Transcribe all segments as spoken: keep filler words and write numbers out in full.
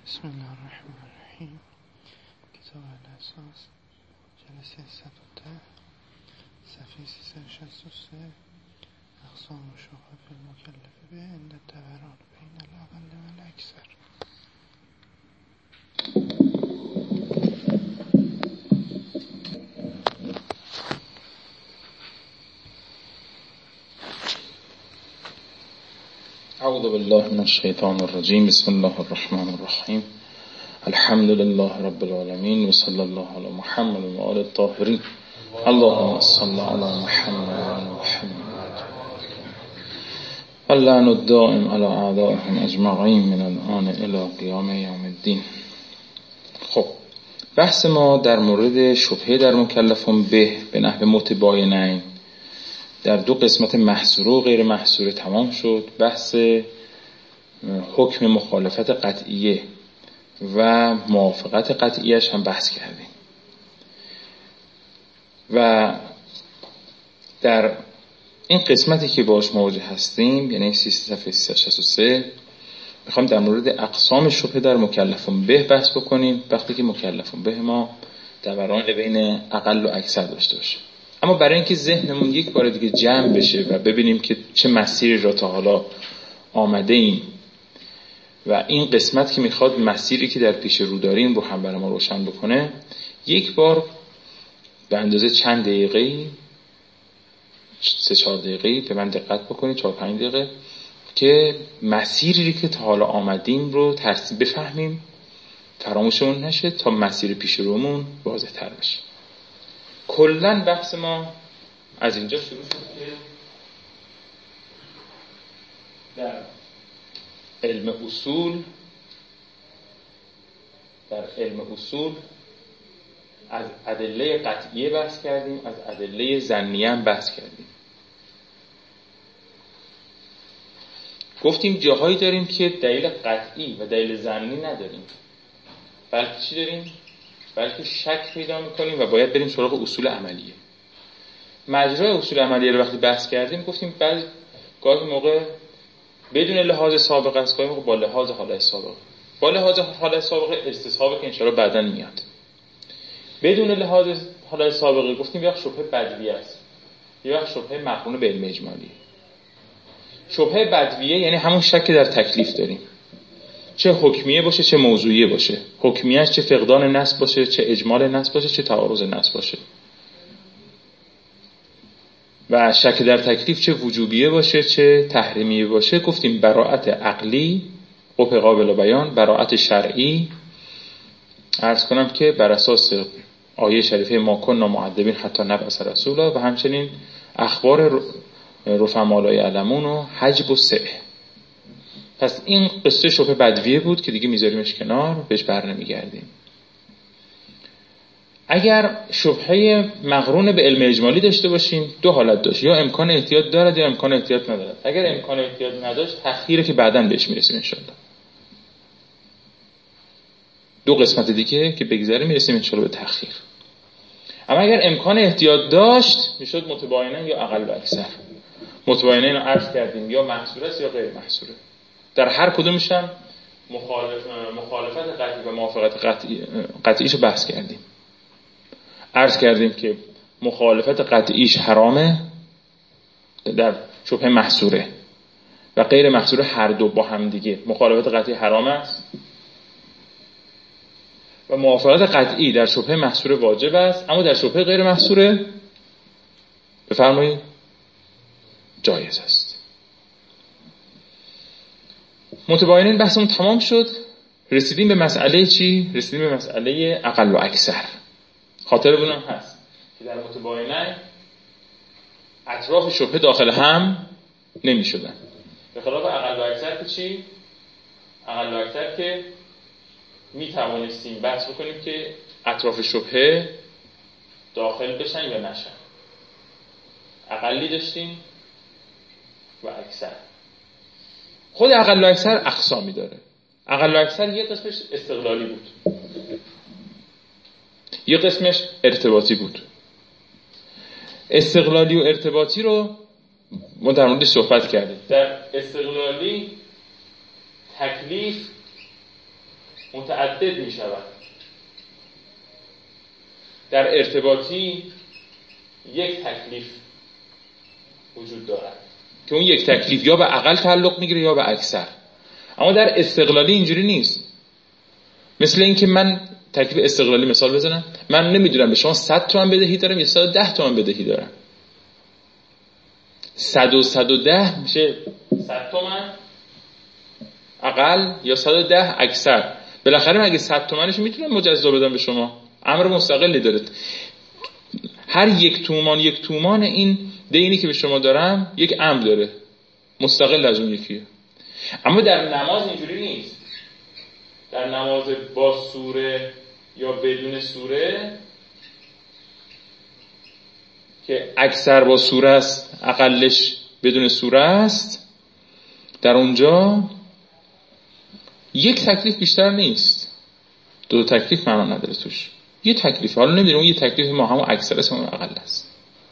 بسم الله الرحمن الرحیم. کتاب الاساس جلسه صد و ده صفحه سیصد و شصت و سه. اقسام شبهه فی المکلف به عند الدوران بین الاقل و الاکثر. اعوذ بالله من الشیطان الرجیم. بسم الله الرحمن الرحیم. الحمد لله رب العالمین و صلی الله علی محمد و آل الطاهرین. اللهم صل علی محمد و محمد و اللعن الدائم علی اعدائهم اجمعین من الآن الی قیام یوم الدین. خب بحث ما در مورد شبهه در مکلفون به به نحو متباینین در دو قسمت محصوره و غیر محصوره تمام شد. بحث حکم مخالفت قطعیه و موافقت قطعیش هم بحث کردیم و در این قسمتی که باش مواجه هستیم، یعنی صفحه سیصد و شصت و سه، میخوام در مورد اقسام شبهه در مکلفون به بحث بکنیم. وقتی که مکلفون به ما دوران بین اقل و اکثر داشته باشه، اما برای اینکه ذهنمون یک بار دیگه جمع بشه و ببینیم که چه مسیری را تا حالا آمده ایم و این قسمت که میخواد مسیری که در پیش رو داریم رو هم برای ما روشن بکنه، یک بار به اندازه چند دقیقه، سه چهار دقیقه به من دقت بکنید، چهار پنج دقیقه، که مسیری که تا حالا آمدیم رو ترتیب بفهمیم، فراموشمون نشه تا مسیر پیش رومون واضح تر بشه. کلن بحث ما از اینجا شروع شد که در علم اصول در علم اصول از ادله قطعیه بحث کردیم، از ادله ظنیه هم بحث کردیم. گفتیم جاهایی داریم که دلیل قطعی و دلیل ظنی نداریم، بلکه چی داریم؟ بلکه شک پیدا میکنیم و باید بریم سراغ اصول عملیه. مجرای اصول عملیه رو وقتی بحث کردیم گفتیم بعضی گاهی موقع بدون لحاظ سابقه است، گاهی موقع با لحاظ حالت سابقه. با لحاظ حالت سابقه استصحابه که انشاءالله بعداً میاد. بدون لحاظ حالت سابقه گفتیم یک شبهه بدویه است، یک شبهه مقرون به علم اجمالی. شبهه بدویه یعنی همون شک در تکلیف داریم، چه حکمیه باشه چه موضوعیه باشه. حکمیهش چه فقدان نص باشه، چه اجمال نص باشه، چه تعارض نص باشه. و شک در تکلیف چه وجوبیه باشه چه تحریمیه باشه. گفتیم براءت عقلی قبح قابل بیان، براءت شرعی عرض کنم که بر اساس آیه شریفه ما کنا معذبین حتی نبعث رسولا و همچنین اخبار رفما لا یعلمون و حجب و سعه. پس این قصه شبهه بدویه بود که دیگه میذاریمش کنار، بهش بر نمیگردیم. اگر شبهه مقرون به علم اجمالی داشته باشیم دو حالت داشت، یا امکان احتیاط دارد یا امکان احتیاط ندارد. اگر امکان احتیاط نداشت تأخیره که بعداً بهش میرسیم انشالله. دو قسمت دیگه که بگذاریم میرسیم انشالله به تأخیر. اما اگر امکان احتیاط داشت میشد متباینن یا اقل و اکثر. متباینن رو عرض کردیم یا محصوره است یا غیر محصوره. در هر کدومش هم مخالف مخالفت قطعی و موافقت قطعی قطعیشو بحث کردیم. عرض کردیم که مخالفت قطعیش حرامه در شبهه محصوره و غیر محصوره هر دو با هم دیگه. مخالفت قطعی حرام است و موافقت قطعی در شبهه محصوره واجب است، اما در شبهه غیر محصوره بفرمایید جایز است. متباینین بحثمون تمام شد. رسیدیم به مسئله چی؟ رسیدیم به مسئله اقل و اکثر. خاطر بونم هست که در متباینین اطراف شبهه داخل هم نمی شدن، به خلاف اقل و اکثر که چی؟ اقل و اکثر که می توانستیم بحث بکنیم که اطراف شبهه داخل بشن یا نشن. اقلی داشتیم و اکثر. خود اقل و اکثر اقسامی داره. اقل و اکثر یه قسمش استقلالی بود، یه قسمش ارتباطی بود. استقلالی و ارتباطی رو ما در موردش صحبت کردیم. در استقلالی تکلیف متعدد می شود. در ارتباطی یک تکلیف وجود دارد که اون یک تکلیف یا به اقل تعلق میگیره یا به اکثر. اما در استقلالی اینجوری نیست. مثل این که من تکلیف استقلالی مثال بزنم، من نمیدونم به شما صد تومن بدهی دارم یا صد و ده تومن بدهی دارم. صد و صد و ده میشه صد تومن اقل یا صد و ده اکثر. بالاخره مگه صد تومنش میتونم مجزا بدم به شما؟ امر مستقلی داره. هر یک تومان یک تومان این دینی که به شما دارم یک امر داره مستقل از اون یکیه. اما در نماز اینجوری نیست. در نماز با سوره یا بدون سوره که اکثر با سوره است اقلش بدون سوره است، در اونجا یک تکلیف بیشتر نیست. دو تکلیف معنا نداره توش. یه تکلیف. حالا نمیدونم اون یه تکلیف ما همون اکثر است همون اقل است.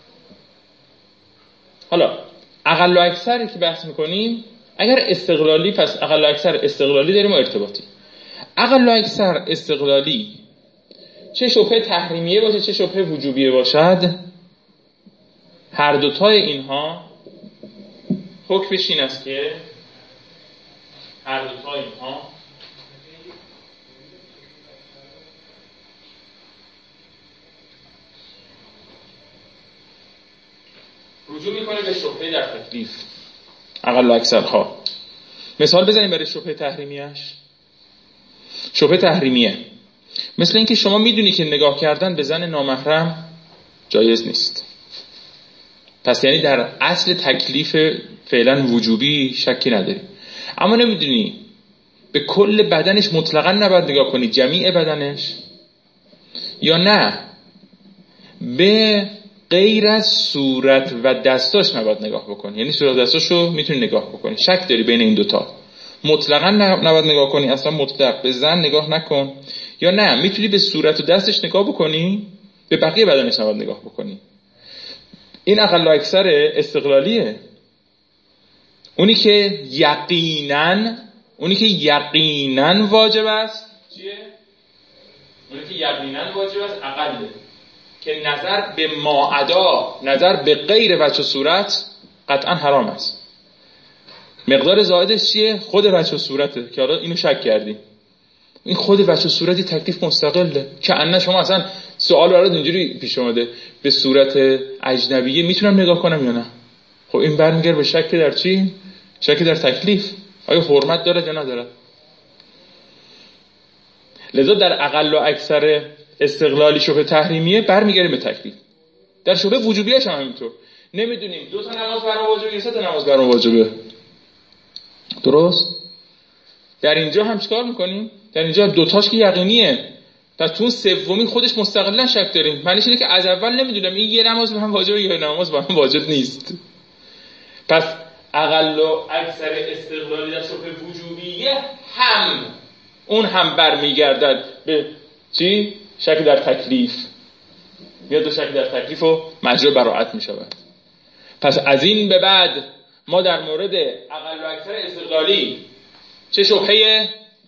حالا اقل و اکثری که بحث میکنیم، اگر استقلالی پس اقل و اکثر استقلالی داریم و ارتباطی. اقل و اکثر استقلالی چه شبهه تحریمیه باشه چه شبهه وجوبیه باشد، هر دوتای اینها حکمش این است که هر دوتای اینها رجوع میکنه به شبهه در تکلیف اقل و اکثر ها. مثال بزنیم برای شبهه تحریمیش. شبهه تحریمیه مثل اینکه شما میدونی که نگاه کردن به زن نامحرم جایز نیست، پس یعنی در اصل تکلیف فعلا وجوبی شکی نداری، اما نمیدونی به کل بدنش مطلقاً نباید نگاه کنی، جمیع بدنش، یا نه به غیر از صورت و دستاش نباید نگاه بکنی، یعنی صورت و دستاشو میتونی نگاه بکنی، شک داری بین این دوتا، مطلقاً نباید نگاه کنی، اصلا مطلق به زن نگاه نکن، یا نه میتونی به صورت و دستش نگاه بکنی به بقیه بدنش نباید نگاه بکنی. این اقل و اکثر استقلالیه. اونی که یقیناً اونی که یقیناً واجب است چیه؟ اونی که یقیناً واجب است اقله، که نظر به ماعدا، نظر به غیر وجه و صورت قطعا حرام است. مقدار زائدش چیه؟ خود وجه و صورته که حالا اینو شک کردی. این خود وجه و صورتی تکلیف مستقله که ان شما اصلا سوال برات اینجوری پیش اومده به صورت اجنبیه میتونم نگاه کنم یا نه؟ خب این برمیگره به شک در چی؟ شک در تکلیف، آیا حرمت داره یا نداره. لذا در اقل و اکثر استقلالی شبه تحریمیه برمیگره به تکلیف. در شبه وجوبیش هم همینطور. نمیدونیم دو تا نماز برام واجبه یا سه تا نماز برام واجبه. درست؟ در اینجا هم چیکار میکنیم؟ در اینجا دو تاش که یقینیه، پس تو سومی خودش مستقلا شک داریم. معنیش اینه که از اول نمیدونم این یه نماز برام واجبه یا نماز برام واجب نیست. پس اقل و اکثر استقلالی در شبه وجوبیه هم اون هم برمیگردد به چی؟ شک در تکلیف. میاد دو شک در تکلیف و مجرا براءت میشود. پس از این به بعد ما در مورد اقل و اکثر استقلالی چه شبهه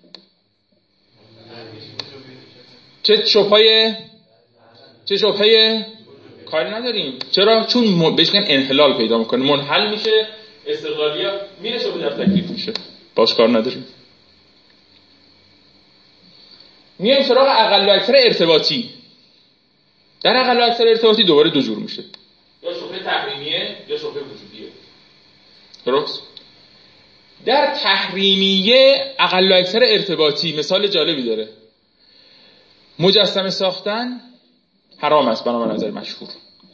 چه شبهه چه شبهه کاری نداریم. چرا؟ چون بهش میگن انحلال پیدا میکنه، منحل میشه، استقلالیا میره شبهه در تکلیف میشه، باش کار نداریم. میایم سراغ اقل و اکثر ارتباطی. در اقل و اکثر ارتباطی دوباره دو جور میشه، یا شبهه تحریمیه یا شبهه وجوبیه. درست؟ در تحریمیه اقل و اکثر ارتباطی مثال جالبی داره. مجسمه ساختن حرام است بنابر نظر مشهور.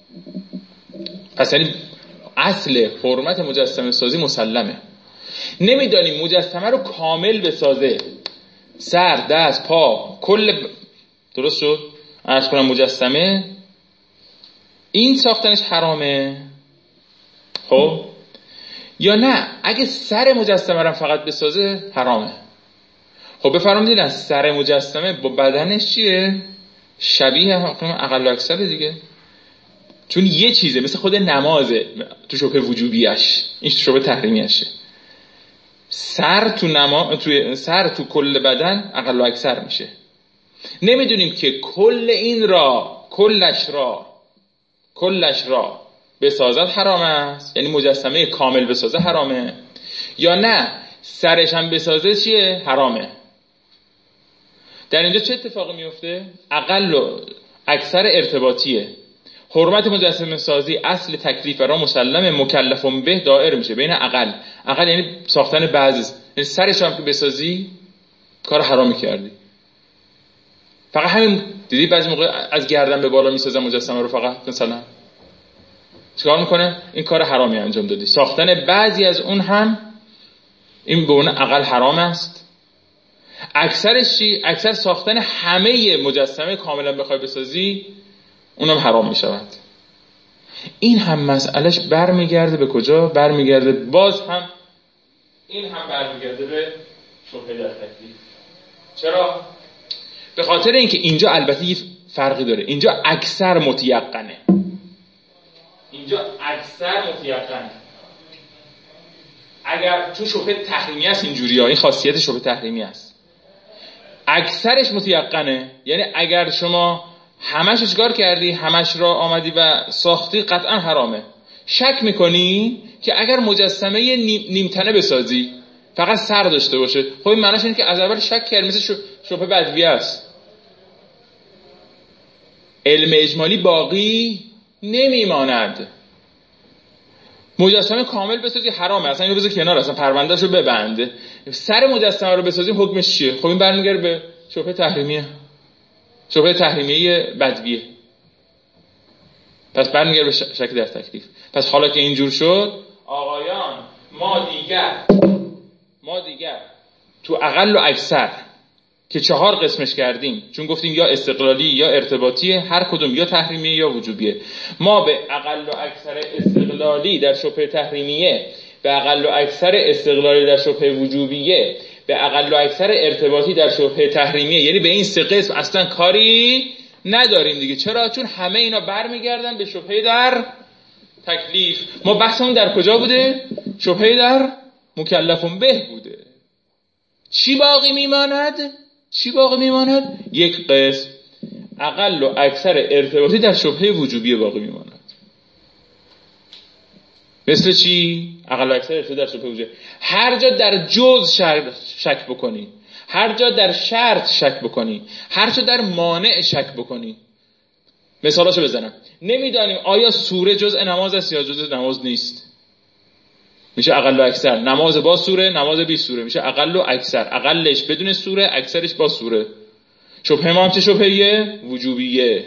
پس یعنی اصل حرمت مجسمه سازی مسلمه. نمیدانیم مجسمه رو کامل بسازه، سر، دست، پا، کل ب... درست شد؟ عرض کنم مجسمه این ساختنش حرامه، خب یا نه اگه سر مجسمه رو فقط بسازه حرامه. خب بفرمایید از سر مجسمه با بدنش چیه؟ شبیه اقل و اکثر دیگه، چون یه چیزه، مثل خود نمازه تو شبهه وجوبیش، این شبهه تحریمیشه. سر تو نما توی سر تو کل بدن اقل و اکثر میشه. نمیدونیم که کل این را کلش را کلش را بسازد حرام است، یعنی مجسمه کامل بسازه حرامه، یا نه سرش هم بسازه چیه؟ حرامه. در اینجا چه اتفاقی میفته؟ اقل و اکثر ارتباطیه. حرمت مجسمه سازی اصل تکلیف را مسلم مکلفون به دائر میشه بین اقل. اقل یعنی ساختن بعضی، یعنی سرش هم که بسازی کار حرامی کردی. فقط همین دیدی بعضی موقع از گردن به بالا میسازن مجسمه رو، فقط مثلا چیکار میکنه؟ این کار حرامی انجام دادی. ساختن بعضی از اون هم این به اون اقل حرام است. اکثرش چی؟ اکثر ساختن همه مجسمه کاملا بخوای بسازی اونم حرام میشود. این هم مسئلهش برمیگرده به کجا؟ برمیگرده باز هم این هم برمیگرده به شبهه در تکلیف. چرا؟ به خاطر اینکه اینجا البته یه فرقی داره. اینجا اکثر متیقنه، اینجا اکثر متیقنه. اگر تو شبهه تحریمی است اینجوری ها، این خاصیت شبهه تحریمی است، اکثرش متیقنه. یعنی اگر شما همش اشکار کردی، همش را آمدی و ساختی، قطعا حرامه. شک میکنی که اگر مجسمه نیمتنه بسازی فقط سر داشته باشه، خب این معنیش اینه که از اول شک کردی، مثل شبهه بدویه است. علم اجمالی باقی نمیماند. مجسمه کامل بسازی حرامه، اصلا اینو بذار کنار، اصلا پروندهشو ببنده. سر مجسمه رو بسازیم حکمش چیه؟ خب این برمیگره به شبهه تحریمیه، شبهه تحریمیه بدویه. پس برمیگره به شک در تکلیف. پس حالا که اینجور شد آقایان، ما دیگر ما دیگر تو اقل و اکثر که چهار قسمش کردیم، چون گفتیم یا استقلالی یا ارتباطیه، هر کدوم یا تحریمیه یا وجوبیه. ما به اقل و اکثر استقلالی در شبهه تحریمیه، به اقل و اکثر استقلالی در شبهه وجوبیه، به اقل و اکثر ارتباطی در شبهه تحریمیه، یعنی به این سه قسم اصلا کاری نداریم دیگه. چرا؟ چون همه اینا برمیگردن به شبهه در تکلیف. ما بحثمون در کجا بوده؟ شبهه در مکلفون به بوده. چی باقی میماند؟ چی باقی میماند؟ یک قسم اقل و اکثر ارتباطی در شبهه وجوبی باقی میماند. مثل چی؟ اقل و اکثر ارتباطی در شبهه وجوبی. هر جا در جز شک بکنی، هر جا در شرط شک بکنی، هر جا در مانع شک بکنی. مثالاشو بزنم. نمیدانیم آیا سوره جزء نماز است یا جزء نماز نیست، میشه اقل و اکثر. نماز با سوره، نماز بی سوره، میشه اقل و اکثر. اقلش بدون سوره، اکثرش با سوره. شبهه ما هم چه شبهیه؟ وجوبیه.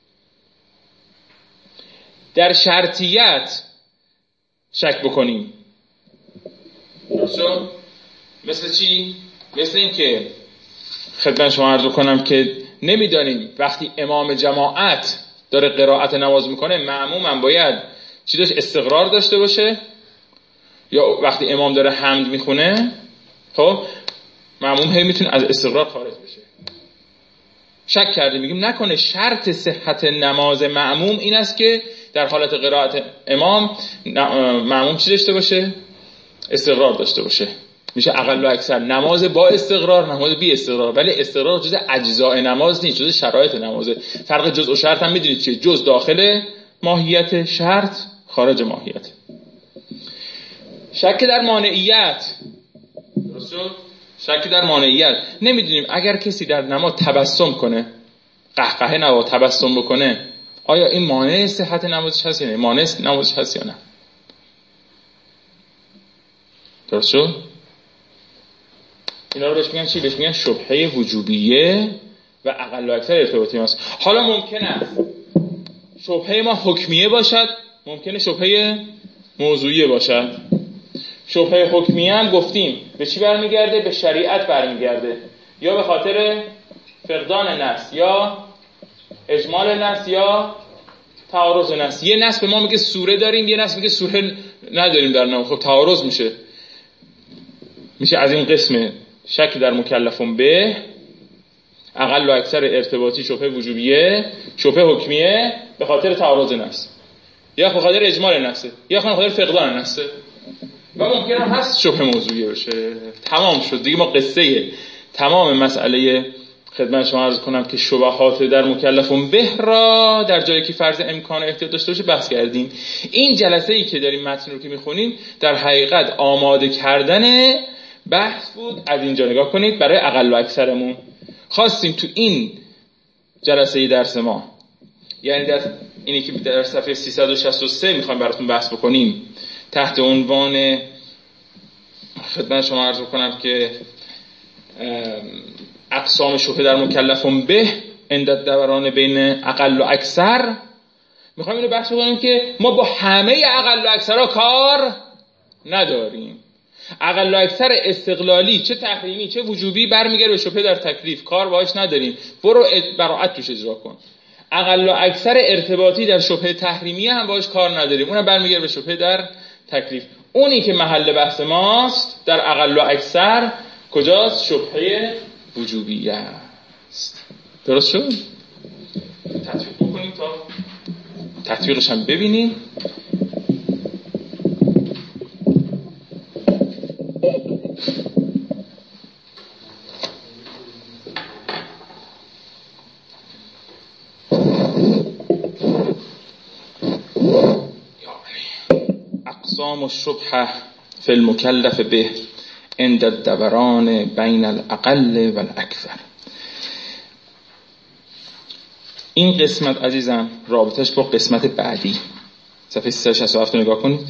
در شرطیت شک بکنیم. درسته؟ مثل چی؟ مثل این که خدمت شما عرض کنم که نمیدانیم وقتی امام جماعت داره قرائت نماز میکنه مأموم هم باید چی داشت؟ استقرار داشته باشه، یا وقتی امام داره حمد میخونه خب مأموم هی میتونه از استقرار خارج بشه. شک کردیم، میگیم نکنه شرط صحت نماز مأموم این است که در حالت قرائت امام مأموم چی داشته باشه؟ استقرار داشته باشه. میشه اقل و اکثر. نماز با استقرار، نماز بی استقرار. ولی استقرار جز اجزاء نماز نیست، جز شرایط نمازه. فرق جز و شرط هم میدونید چیه؟ جز داخل ماهیت، شرط خارج ماهیت. شک در مانعیت. درست شد؟ شک در مانعیت. نمیدونیم اگر کسی در نماز تبسم کنه، قهقهه نه تبسم بکنه، آیا این مانع صحت نمازش هست یا نه؟ مانع نمازش هست یا نه؟ درست شد؟ اینا رو بهش میگن چی؟ بهش میگن شبهه وجوبیه و اقل و اکثر ارتباطی ماست. حالا ممکنه شبهه ما حکمیه باشد، ممکنه شبهه موضوعیه باشد. شبهه حکمیه هم گفتیم به چی برمیگرده؟ به شریعت برمیگرده، یا به خاطر فقدان نص، یا اجمال نص، یا تعارض نص. یه نص به ما میگه سوره داریم، یه نص میگه سوره نداریم در نماز. خب تعارض میشه. میشه از این قسم شک در مکلفون به، اقل و اکثر ارتباطی شبهه وجوبیه، شبهه حکمیه به خاطر تعارض نص، یا به خاطر اجمال نص، یا به خاطر فقدان نص. و ممکنه هست شبه موضوعی باشه. تمام شد دیگه. ما قصه تمام مسئله خدمت شما عرض کنم که شبهات در مکلفون به را در جایی که فرض امکان احتیاط داشته باشه بحث کردیم. این جلسه ای که داریم متن رو که میخونیم در حقیقت آماده کردن بحث بود. از اینجا نگاه کنید برای اقل و اکثرمون خواستیم تو این جلسه درس ما، یعنی در اینی که در صفحه سیصد و شصت و سه میخوایم براتون بحث بکنیم تحت عنوان خدمت شما عرض کنم که اقسام شبهه در مکلفون به عند الدوران بین اقل و اکثر، میخوایم اینو بحث بکنیم که ما با همه اقل و اکثرها کار نداریم. اقل و اکثر استقلالی چه تحریمی چه وجوبی برمیگره به شبهه در تکلیف، کار باهاش نداریم، برو براءت توش اجرا کن. اقل و اکثر ارتباطی در شبهه تحریمی هم باهاش کار نداریم، اونم برمیگره به شبهه در تکلیف. اونی که محل بحث ماست در اقل و اکثر کجاست؟ شبهه وجوبیه است. درست شد؟ تطبیق بکنیم تا تطبیقش هم ببینیم. اقسام الشبهه فی المکلف به عند الدوران بین الاقل و الاکثر. این قسمت عزیزم رابطش با قسمت بعدی صفحه سیصد و شصت و هفت نگاه کنید.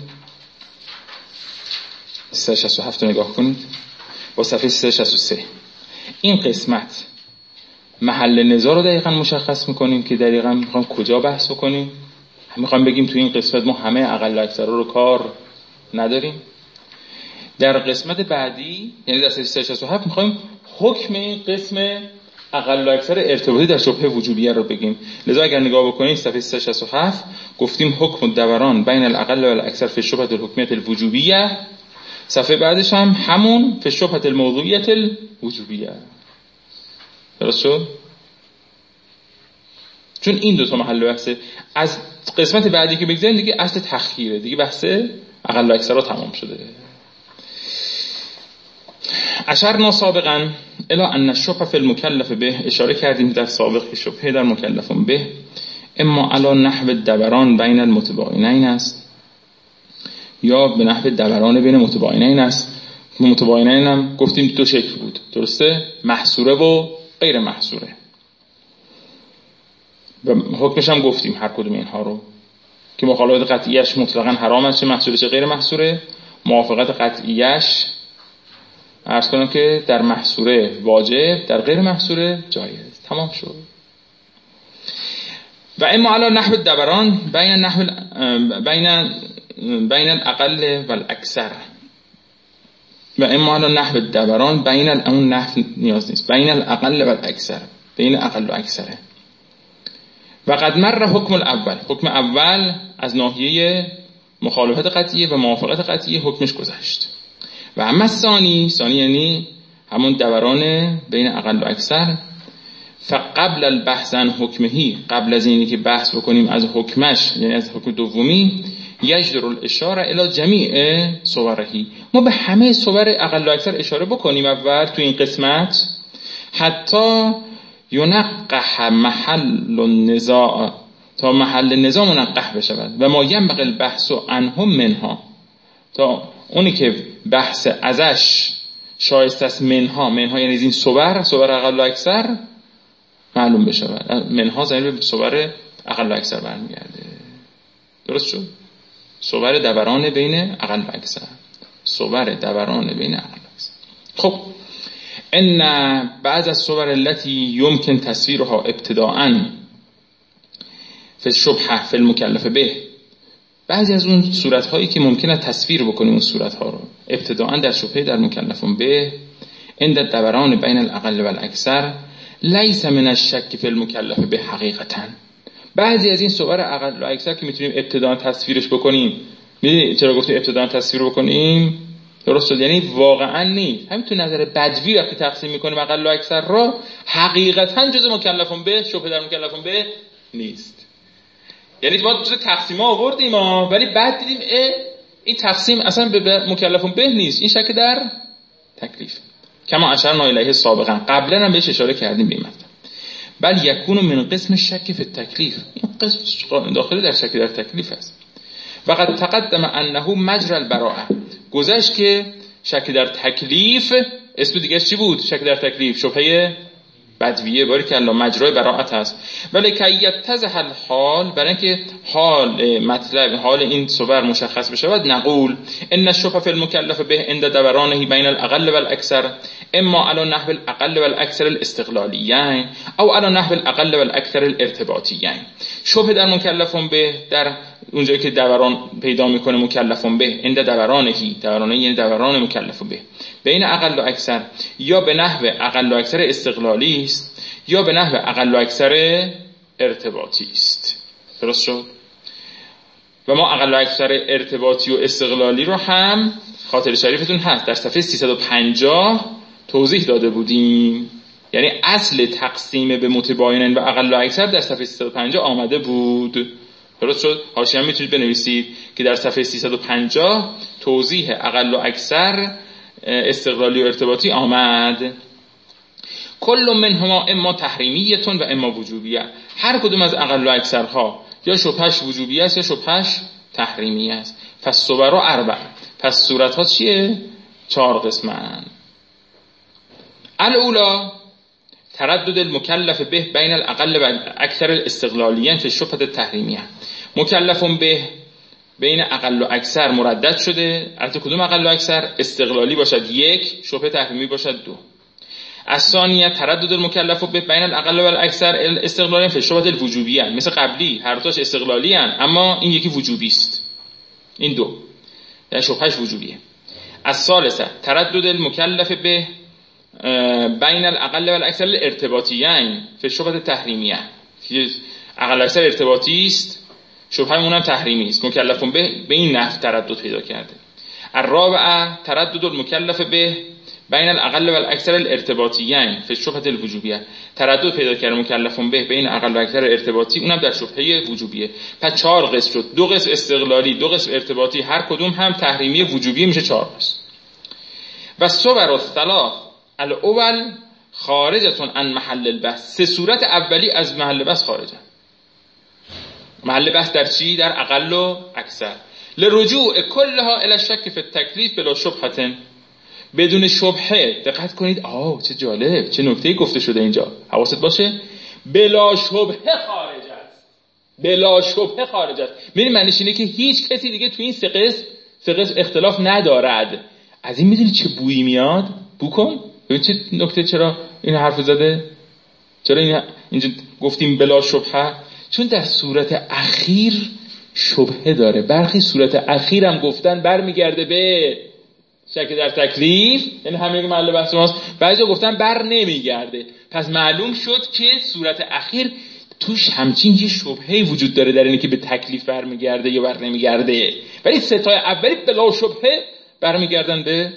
سیصد و شصت و هفت نگاه کنید با صفحه سیصد و شصت و سه. این قسمت محل نظار رو دقیقاً مشخص میکنیم که دقیقاً میخوام کجا بحث بکنیم. میخوام بگیم تو این قسمت ما همه اقل و اکثر رو کار نداریم. در قسمت بعدی یعنی در صفحه شصت و هفت میخوایم حکم این قسم اقل و اکثر ارتباطی در شبهه وجوبیه رو بگیم. لذا اگر نگاه بکنید صفحه سیصد و شصت و هفت گفتیم حکم الدوران بین الاقل و الاکثر فی الشبهه الحکمیه الوجوبیه، صفحه بعدش هم همون فی الشبهه الموضوعیه الوجوبیه. درست شد؟ چون این دو تا محل بحثه. از قسمت بعدی که بگذاریم دیگه اصل تخییره، دیگه بحث اقل و اکثرها تمام شده. اشرنا سابقا الی ان الشبهه فی المکلف به، اشاره کردیم در سابق که شبهه در مکلفون به اما علی نحو دوران بین المتباینین است یا به نحو دوران بین متباینین است. متباینین هم گفتیم دو شکل بود، درسته؟ محصوره و غیر محصوره. و حکمش هم گفتیم هر کدوم اینها رو که مخالفت قطعیش مطلقاً حرام است، چه محصوره چه غیر محصوره. موافقت قطعیش عرض کنم که در محصوره واجب، در غیر محصوره جایز. تمام شد. و اما علی نحو الدوران بین نحو بین بین الاقل و الاکثر و اما علی نحو الدوران بین اون نحو نیاز نیست، بین الاقل و الاکثر، بین اقل و اکثره. و قد مر حکم الاول، حکم اول از ناحیه مخالفت قطعیه و موافقت قطعیه حکمش گذشت. و اما ثانی، ثانی یعنی همون دوران بین اقل و اکثر، فقبل البحث عن حکمهی، قبل از اینی که بحث بکنیم از حکمش یعنی از حکم دومی، یجدر الاشاره الی جمیع صورهی، ما به همه صور اقل و اکثر اشاره بکنیم اول تو این قسمت، حتی ینقح محل النزاع، تا محل نزاع منقح بشود و ما ینبغی البحث عنهم منها، تا اونی که بحث ازش شایسته است منها، منها یعنی این صور، صور اقل و اکثر معلوم بشود. منها زمین به صور اقل و اکثر برمیگرده. درست شد؟ صور دوران بین اقل و اکثر، صور دوران بین اقل و اکثر. خب ان بعض الصور التي يمكن تصويرها ابتداءً فی الشبهه فی المکلف به، بعضی از اون صورت‌هایی که ممکنه تصویر بکنیم اون صورت‌ها رو ابتداءً در شبهه در مکلفون به عند الدوران بین الاقل و الاکثر لیس من الشک فی المکلف به حقیقتاً. بعضی از این صور اقل و اکثر که میتونیم ابتداءً تصویرش بکنیم، میدونید چرا گفتیم ابتداءً تصویر بکنیم؟ درست شد، یعنی واقعا نیست. همین تو نظر بدوی وقتی تقسیم میکنیم اقل و اکثر را، حقیقتا جز مکلفون به شبهه در مکلفون به نیست. یعنی ما جز تقسیم ها آوردیم ها، ولی بعد دیدیم اه این تقسیم اصلا به مکلفون به نیست، این شک در تکلیف. کما اشرنا الیه سابقا، قبلا هم بهش اشاره کردیم به این مطلب. بل یکون من قسم شک فی التکلیف، این قسم داخل در شک در تکلیف است. وقد تقدم انه مجرى البراءه، گذشت که شک در تکلیف اسم دیگه چی بود؟ شک در تکلیف شبهه بدویه، بارک الله، مجرای براءت هست. ولی که یتضح الحال، برای اینکه حال مطلب حال این صور مشخص بشه، بعد نقول ان الشبهه فی المکلف به عند دورانه بین الاقل والاکثر اما على نحو الاقل والاکثر الاستقلالیین او على نحو الاقل والاکثر الارتباطیین. شبهه در مکلفون به در اونجایی که دوران پیدا میکنه مکلفون به عند دورانه، دورانه یعنی دوران مکلفون به بین اقل و اکثر، یا به نحو اقل و اکثر استقلالی است یا به نحو اقل و اکثر ارتباطی است. درست شد؟ و ما اقل و اکثر ارتباطی و استقلالی رو هم خاطر شریفتون هست در صفحه سیصد و پنجاه توضیح داده بودیم. یعنی اصل تقسیم به متباینن و اقل و اکثر در صفحه سیصد و پنجاه آمده بود. درست شد؟ حاشیه هم میتونید بنویسید که در صفحه سیصد و پنجاه توضیح اقل و اکثر استقلالی و ارتباطی آمد. کل منهما اما تحریمیتون و اما وجوبیه، هر کدوم از اقل و اکثرها یا شبهش وجوبیه است یا شبهش تحریمیه است. پس صور اربع، پس صورت ها چیه؟ چهار قسمن. الاولا تردد المکلف به بین الاقل و اکثر الاستقلالیین فی الشبهه التحریمیه، مکلفون به بین اقل و اکثر مردد شده. البته کدوم اقل و اکثر؟ استقلالی باشد یک، شبهه تحریمی باشد دو. الثانیه تردد المکلف به بین الاقل و الاکثر الاستقلالیین فی الشبهه الوجوبیه، مثل قبلی هر دوش استقلالی ان اما این یکی وجوبی است، این دو یعنی شبهش وجوبیه. الثالثه تردد المکلف به بین الاقل و الاکثر الارتباطیین فی الشبهه التحریمیه، اقل و اکثر ارتباطی است، شبهمون هم تحریمی است، مکلفون به به این نحو تردد پیدا کرده. الرابعه تردد المکلف به بین الاقل و الاکثر الارتباطیین فی الشبهه الوجوبیه، تردد پیدا کرده مکلفون به بین اقل و اکثر ارتباطی، اونم در شبهه وجوبیه. پس چهار قسم شد، دو قسم استقلالی، دو قسم ارتباطی، هر کدوم هم تحریمی وجوبی، میشه چهار قسم. و صور الثلاث الاول خارجتون عن محل البحث، سه صورت اولی از محل بحث خارجه. محل بحث در چی؟ در اقل و اکثر. لرجوع کلها الی الشک فی التکلیف بلا شبهه، بدون شبهه. دقت کنید، آه چه جالب، چه نکته‌ای گفته شده اینجا، حواست باشه. بلا شبهه خارج است، بلا شبهه خارج است. ببین معنیش اینه که هیچ کسی دیگه تو این سه قسم سه قسم اختلاف ندارد. از این میدونی چه بویی میاد؟ بو کن ببین چه نکته، چرا این حرف زده، چرا این اینجا گفتیم بلا شبهه؟ چون در صورت اخیر شبهه داره. برخی صورت اخیر هم گفتن برمیگرده به شک در تکلیف، یعنی همین که محل بحث ماست. بعضی گفتن بر نمیگرده. پس معلوم شد که صورت اخیر توش همچین یه شبهه‌ای وجود داره در اینه که به تکلیف برمیگرده یا بر نمیگرده. ولی ستای اولی بلا شبهه برمیگردن به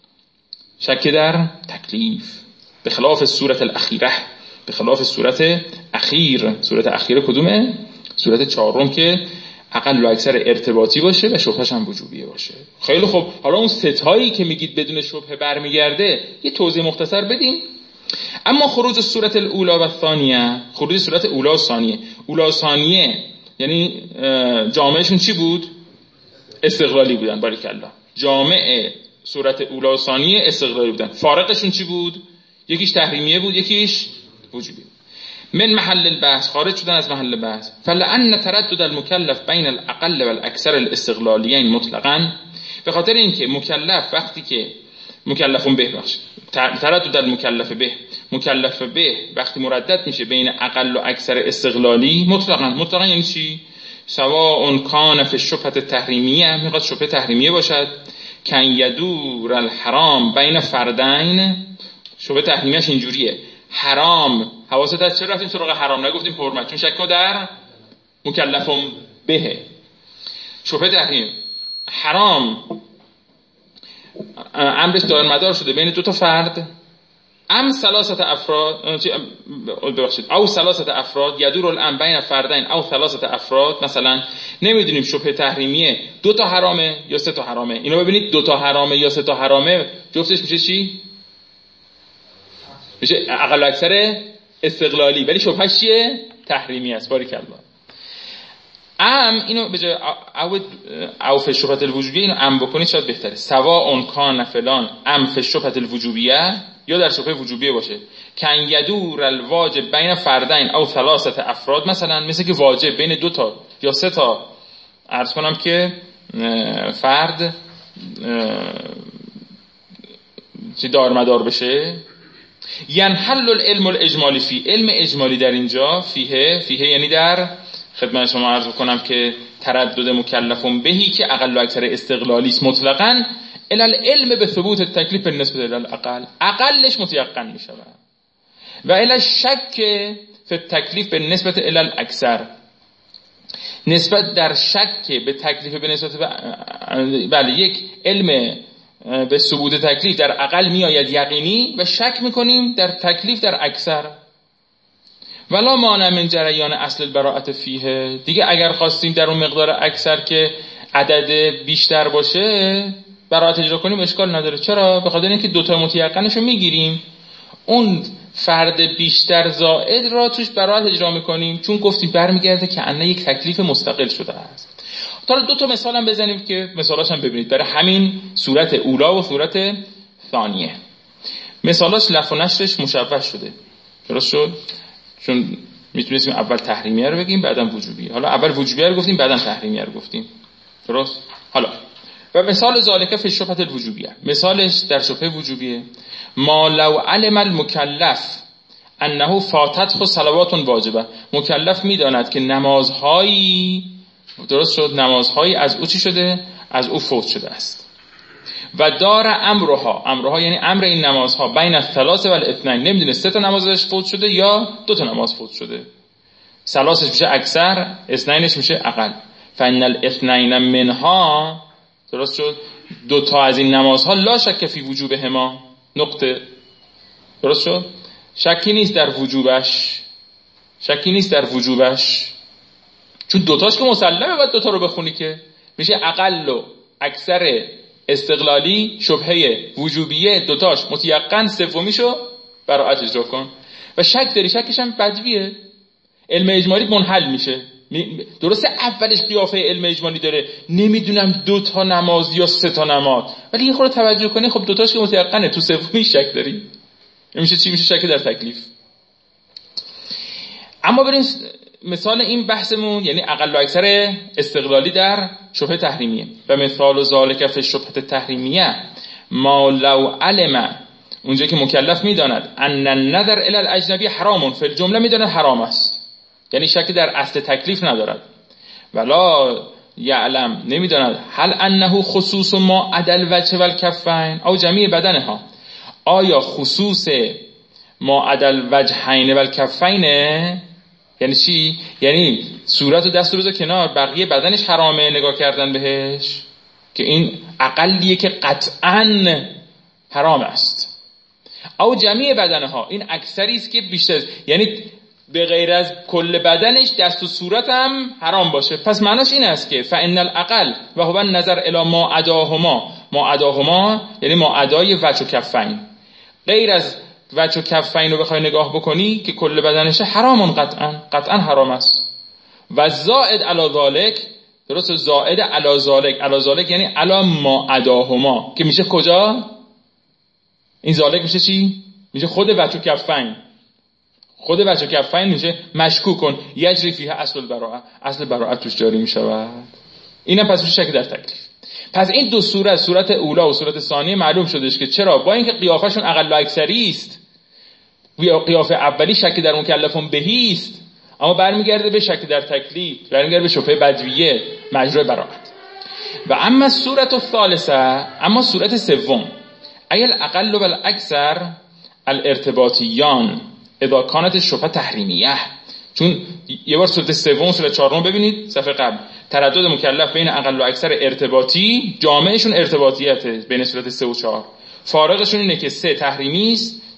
شک در تکلیف، به خلاف صورت الاخیره، به خلاف صورت اخیر. صورت اخیر کدومه؟ صورت چهارم که اقل و اکثر ارتباطی باشه و شبهش هم وجوبیه باشه. خیلی خوب، حالا اون ستایی که میگید بدون شبهه برمیگرده یه توضیح مختصر بدیم. اما خروج صورت الاولا و الثانیه، خروج صورت اولا و ثانیه، اولا و ثانیه یعنی جامعهشون چی بود؟ استقلالی بودن. بارک الله، جامعه صورت اولا و ثانیه استقلالی بودن. فارقشون چی بود؟ یکیش تحریمیه بود، یکیش وجوبی. من محل البحث، خارج شدن از محل بحث. فلأن تردد المکلف بین الاقل و الاکثر الاستقلالیین مطلقاً، به خاطر اینکه مکلف وقتی که مکلفون به بخش تردد المکلف به مکلف به وقتی مردد میشه بین اقل و اکثر استقلالی مطلقاً، مطلقاً یعنی چی؟ سواء کان فی الشبهه التحریمیه، میخواد شبهه تحریمیه باشد، کن یدور الحرام بین فردین. شبهه تحریمیش اینجوریه، حرام، حواست هست چرا رفتیم سراغ حرام نگفتیم حرمت؟ چون شک در مکلفم به. شبهه تحریم حرام امرش دار مدار شده بین دو تا فرد، ام ثلاثه افراد ببخشید او ثلاثه افراد یدور الامر بین فردین او ثلاثه افراد، مثلا نمیدونیم شبهه تحریمیه دو تا حرامه یا سه تا حرامه. اینو ببینید دو تا حرامه یا سه تا حرامه جفتش میشه چی؟ میشه اقل و اکثر استقلالی، ولی شبهش چیه؟ تحریمی است. باریکالله. ام اینو به جای او او فی شبهه الوجوبیه اینو ام بکنید شاید بهتره. سواء کان فلان ام فی شبهه الوجوبیه، یا در شبهه وجوبیه باشه. کن یدور الواجب بین فردین او ثلاثه افراد، مثلا مثل که واجب بین دو تا یا سه تا عرض کنم که فرد چی دار مدار بشه. ینحل العلم الاجمالی فی، علم اجمالی در اینجا فیه فیه یعنی در خدمت شما عرض کنم که تردد مکلفون بهی که اقل و اکثر استقلالی است مطلقاً الی العلم به ثبوت التکلیف بالنسبه الی الاقل، اقلش متیقن می شود، و الی الشک فی التکلیف بالنسبه الی الاکثر، نسبت در شک به تکلیف به نسبت بله یک علم به ثبوت تکلیف در اقل می آید یقینی و شک میکنیم در تکلیف در اکثر. ولا مانع من جریان اصل البراءت فیه، دیگه اگر خواستیم در اون مقدار اکثر که عدد بیشتر باشه براءت اجرا کنیم اشکال نداره. چرا؟ به خاطر اینکه دو تا متیقنش رو میگیریم، اون فرد بیشتر زائد را توش براءت اجرا میکنیم، چون گفتیم برمیگرده که انه یک تکلیف مستقل شده است. تا دو تا مثال هم بزنیم که مثالاش هم ببینید برای همین صورت اولا و صورت ثانیه. مثالاش لف و نشرش مشوش شده، درست شد؟ چون میتونستیم اول تحریمیه رو بگیم بعدم وجوبیه، حالا اول وجوبیه رو گفتیم بعدم تحریمیه رو گفتیم، درست؟ حالا و مثال ذالک فی شبهه الوجوبیه، مثالش در شبهه وجوبیه ما لو علم المکلف انه فاتته صلوات واجبه، مکلف میداند که نمازهایی، درست شد، نمازهایی از او چی شده؟ از او فوت شده است. و دار امرها، امرها یعنی امر این نمازها بین الثلاثه و الاثنین، نمیدونه سه تا نمازش فوت شده یا دو تا نماز فوت شده. ثلاثش میشه اکثر، اثنینش میشه اقل. فان الاثنین منها، درست شد، دو تا از این نمازها لا شک فی وجوبهما، نقطه، درست شد، شکی نیست در وجوبش، شکی نیست در وجوبش، چون دوتاش که مسلمه باید دوتا رو بخونی که میشه اقل و اکثر استقلالی شبهه وجوبیه، دوتاش متیقن، سومیشو براءت اجرا کن. و شک داری، شکش هم بدویه، علم اجمالی منحل میشه. درسته اولش قیافه علم اجمالی داره، نمیدونم دو تا نماز یا سه تا نماز، ولی یه خورده توجه کنی خب دوتاش که متیقنه، تو سومی شک داری. این میشه چی؟ میشه شک در تکلیف. اما بریم مثال این بحثمون، یعنی اقل و اکثر استقلالی در شبهه تحریمیه. و مثال ذالک فی شبهه تحریمیه ما لو علم، اونجا که مکلف میداند ان النظر الی الاجنبی حرام، فی الجمله میداند حرام است، یعنی شکی در اصل تکلیف ندارد. ولا یعلم، نمیداند هل انه خصوص ما عدل وجه و الکفین او جمیع بدنها، آیا خصوص ما عدل وجهین و الکفین یعنی چی؟ یعنی صورت و دست و روز کنار، بقیه بدنش حرامه نگاه کردن بهش، که این اقلیه که قطعاً حرام است. او جمیع بدنها، این اکثری است که بیشتر، یعنی به غیر از کل بدنش دست و صورت هم حرام باشه. پس معناش این است که فإن الاقل و هو النظر الی ما عداهما، ما عداهما یعنی ما عدای وجه و کفین، غیر از وجه و کفین رو بخوای نگاه بکنی که کل بدنشه حرامون، قطعا قطعا حرام است. و زائد علی ذالک، درست، زائد علی ذالک، علی ذالک یعنی علی ما عداهما، که میشه کجا؟ این ذالک میشه چی؟ میشه خود وجه و کفین، خود وجه و کفین میشه مشکوک کن، یجری فیها اصل البراءه، اصل براءت توش جاری میشود. اینم پس میشه شک در تکلیف. پس این دو صورت، صورت اولا و صورت ثانیه، معلوم شدش که چرا با اینکه قیافشون اقل و اکثری است، قیافه اولی شک در مکلفون بهی است، اما برمیگرده به شک در تکلیف، برمیگرده به شبهه بدویه، مجرای براءت. و اما صورت الثالثه، اما صورت سوم، ایل اقل و الاکثر الارتباطیان اذا کانت شبهه تحریمیه، چون یه بار صورت سوم صورت چهارم ببینید صفحه قبل، تردد مکلف بین اقل و اکثر ارتباطی، جامعشون ارتباطیته بین صورت سه و چهار، فارقشون اینه که سه تحریمی است،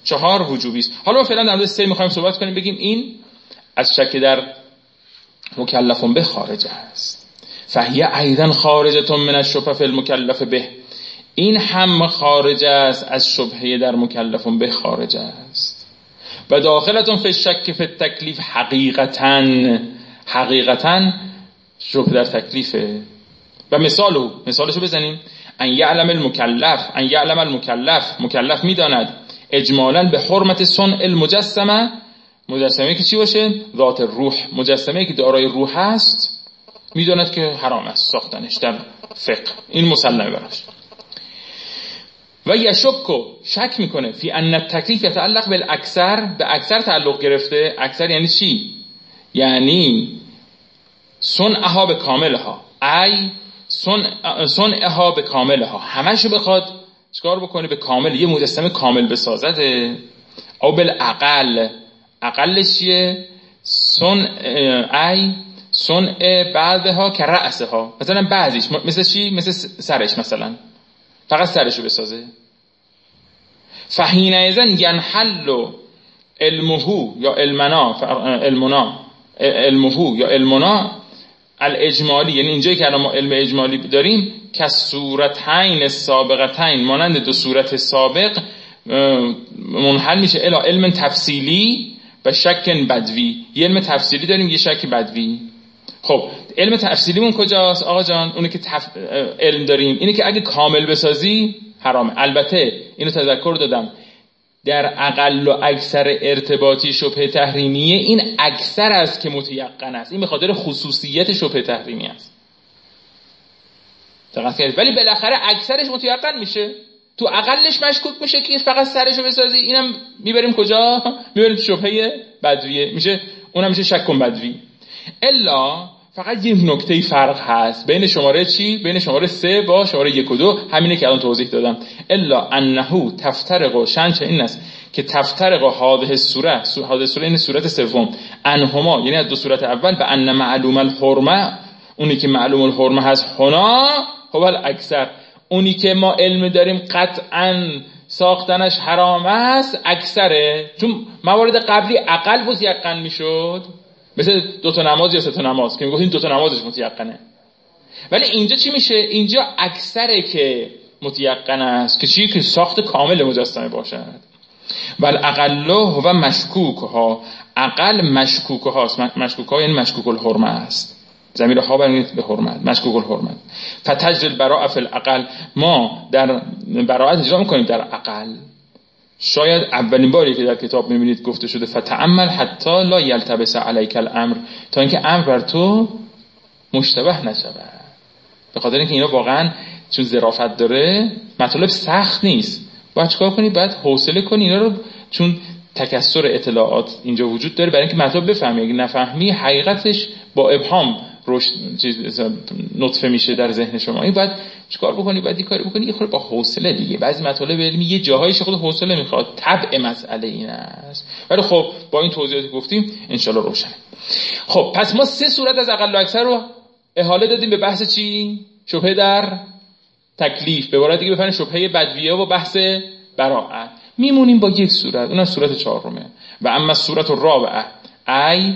چهار وجوبی است. حالا ما فعلا در مورد سه میخوایم صحبت کنیم، بگیم این از شک در مکلفون به خارج است. فهی ایضا خارجه من الشبهه فی المکلف به، این هم خارج است از شبهه در مکلفون به خارج است. و داخلتون فی الشک فی التکلیف حقیقتاً، حقیقتاً شبهه در تکلیفه. و مثالو مثالشو بزنیم، ان یعلم المکلف، ان یعلم المکلف، مکلف میداند اجمالاً به حرمت صنع المجسمه، مجسمه که چی باشه؟ ذات الروح، مجسمه که دارای روح هست میداند که حرام است ساختنش در فقه، این مسلمه براش. و یشکو، شک میکنه فی ان التکلیف یتعلق بالاکثر، به اکثر تعلق گرفته. اکثر یعنی چی؟ یعنی صنعها به کاملها، ای صنعها به کاملها، همشو بخواد چکار بکنه؟ به کامل، یه مجسمه کامل بسازده. او بالاقل، اقلش چیه؟ صنع ای صنع بعضها که رأسها، مثلا بعضیش مثل چی؟ مثل سرش، مثلا فقط سرشو بسازه. فحینئذ ینحل علمه یا علمنا، علمنا علمه یا علمنا الاجمالی، یعنی اینجایی که ما علم اجمالی داریم که صورتین سابقتین، مانند دو صورت سابق، منحل میشه الی علم تفصیلی و شک بدوی. یه علم تفصیلی داریم، یه شک بدوی. خب علم تفصیلیمون کجاست آقا جان؟ اونه که تف... علم داریم اینه که اگه کامل بسازی حرامه. البته اینو تذکر دادم، در اقل و اکثر ارتباطی شبهه تحریمیه این اکثر است که متیقن است، این به خاطر خصوصیت شبهه تحریمی است. دقت کردید؟ ولی بالاخره اکثرش متیقن میشه، تو اقلش مشکوک میشه که فقط سرشو بسازی، اینم میبریم کجا؟ میبریم تو شبهه بدویه، میشه اونم میشه شک بدوی. الا فقط یه نکته فرق هست بین شماره چی؟ بین شماره سه با شماره یک و دو، همینه که الان توضیح دادم. الا انه تفترق، شنچه این است که تفترق هذه السوره، هذه السوره این صورت سوم، انهما یعنی از دو صورت اول، به ان معلوم الحرمه، اونی که معلوم الحرمه هست، هنا هو الاکثر، اونی که ما علم داریم قطعا ساختنش حرام است اکثره. چون موارد قبلی اقل متیقن میشد، مثل دو تا نماز یا سه تا نماز که میگفتیم دو تا نمازش متیقنه، ولی اینجا چی میشه؟ اینجا اکثره که متیقن است که چی؟ که ساخت کامل مجسمه باشد. بل اقله هو مشکوک ها، اقل مشکوک هاست. مشکوک ها یعنی مشکوک الحرمه است، ضمیر ها برمیگرده به حرمت، مشکوک الحرمت. فتجر البراءه فی الاقل، ما در براءت اجرا میکنیم در اقل. شاید اولین باری که در کتاب میبینید گفته شده فتعمل حتی لا یلتبس علیک الامر، تا اینکه امر بر تو مشتبه نشود. به خاطر اینکه اینا واقعا چون ظرافت داره، مطالب سخت نیست، باید چیکار کنی؟ باید حوصله کنی اینا رو، چون تکثر اطلاعات اینجا وجود داره، برای اینکه مطلب بفهمی. اگه نفهمی حقیقتش با ابهام رشد چیز نطفه میشه در ذهن شما. این باید چیکار بکنی؟ باید این کاری بکنی یه خورده با حوصله دیگه. بعضی مطالب علمی یه جاهایش خود حوصله میخواد، طبع مسئله این است. ولی خب با این توضیحاتی گفتیم انشالله روشنه. خب پس ما سه صورت از اقل و اکثر رو احاله دادیم به بحث چی؟ شبهه در تکلیف، به عبارت دیگه بفهمید شبهه بدویه و بحث براءت. میمونیم با یک صورت، اونم صورت چهارمه. و اما صورت الرابعه ای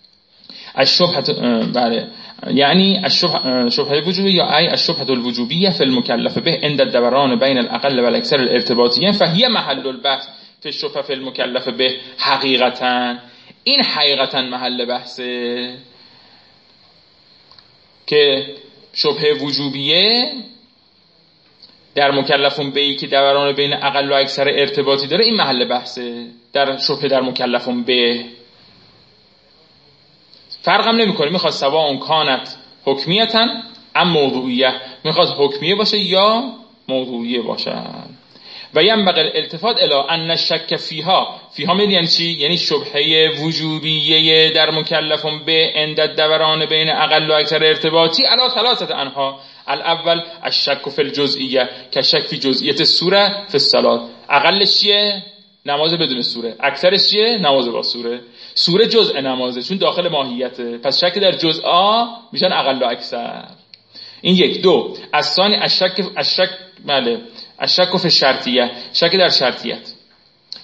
الشبهه، بله، یعنی الشبهه وجوبی یا ای الشبهه الوجوبیه فی المکلف به عند الدوران بین الاقل و الاکثر الارتباطیین فهی محل البحث فی الشبهه فی المکلف به. حقیقتا این حقیقتا محل بحثه که شبهه وجوبیه در مکلفون به که دوران بین اقل و اکثر ارتباطی داره، این محل بحثه در شبهه در مکلفون به. فرقم نمیکنه، میخواد سواء کانت حکمیتا ام موضوعیه، میخواد حکمیه باشه یا موضوعیه باشه. و ینبغی الالتفات الی ان الشک فیها، فیها میدین چی؟ یعنی شبهه وجوبیه در مکلفون به عند الدوران بین اقل و اکثر ارتباطی علی ثلاثه انها. الاول الشک فی الجزئیه که شک فی جزئیت سوره فی الصلاه. اقلش چیه؟ نماز بدون سوره. اکثرش چیه؟ نماز با سوره. سوره جزء نمازه چون داخل ماهیته، پس شک در جزءا میشن اقل و اکثر. این یک. دو الثانی الشک الشک بله الشک فی الشرطیه، شک در شرطیت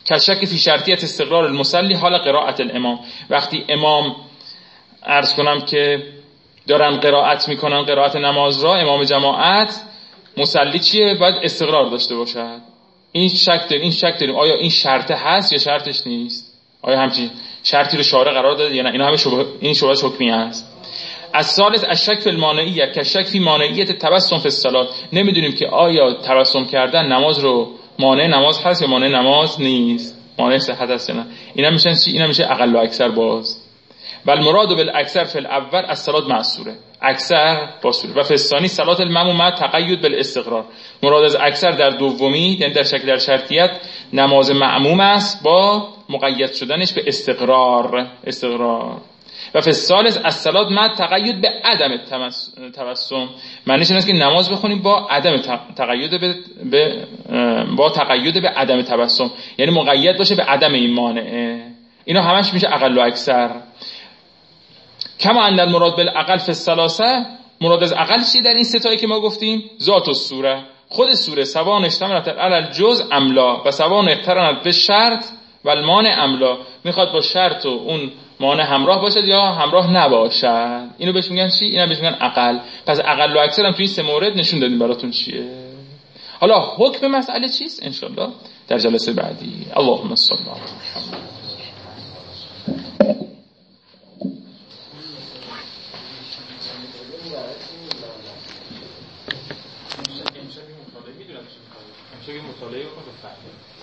کشک فی شرطیت استقرار المصلی حال قرائت الامام. وقتی امام عرض کنم که دارن قرائت میکنن قرائت نماز را، امام جماعت، مصلی چیه؟ باید استقرار داشته باشد. این شک داریم این شک داریم آیا این شرط هست یا شرطش نیست؟ آیا همچین شرطی رو شارع قرار داده یا نه؟ اینا همه شبه، این شبهات حکمی است. از ثالث الشک فی المانعیه که شک فی مانعیت تبسم فی الصلاه. نمیدونیم که آیا تبسم کردن نماز رو مانع نماز هست یا مانع نماز نیست، مانع صحت هست یا نه. اینا میشن چی؟ اینا میشه اقل و اکثر باز. بل مراد بالاکثر فی الاول الصلاه مع السوره، اکثر با سوره. و فی الثانی صلاه المأموم مع تقید بالاستقرار. مراد از اکثر در دومی یعنی در شکل در شرطیت نماز معموم است با مقید شدنش به استقرار استقرار. و فی الثالث الصلاه مع تقید به عدم تبسم. معنیش این است که نماز بخونیم با عدم تقید به, به با تقید به عدم تبسم، یعنی مقید باشه به عدم این مانعه. اینا همش میشه اقل و اکثر. کما ان المراد بالاقل فی الثلاثه، مراد از اقل چیه در این سه تایی که ما گفتیم؟ ذات السوره، خود سوره، سواء اشتملت علی الجزء ام لا، و سواء اقترنت به شرط و المانع ام لا. میخواد با شرط و اون مانع همراه باشد یا همراه نباشد. اینو بهش میگن چی؟ اینا بهش میگن اقل. پس اقل و اکثر هم توی این سه مورد نشون دادیم براتون چیه. حالا حکم مسئله چیست ان شاء الله در جلسه بعدی. اللهم صل علی محمد. امشب مطالعه میدونم چی میخواد. امشب مطالعه رو بفهمید.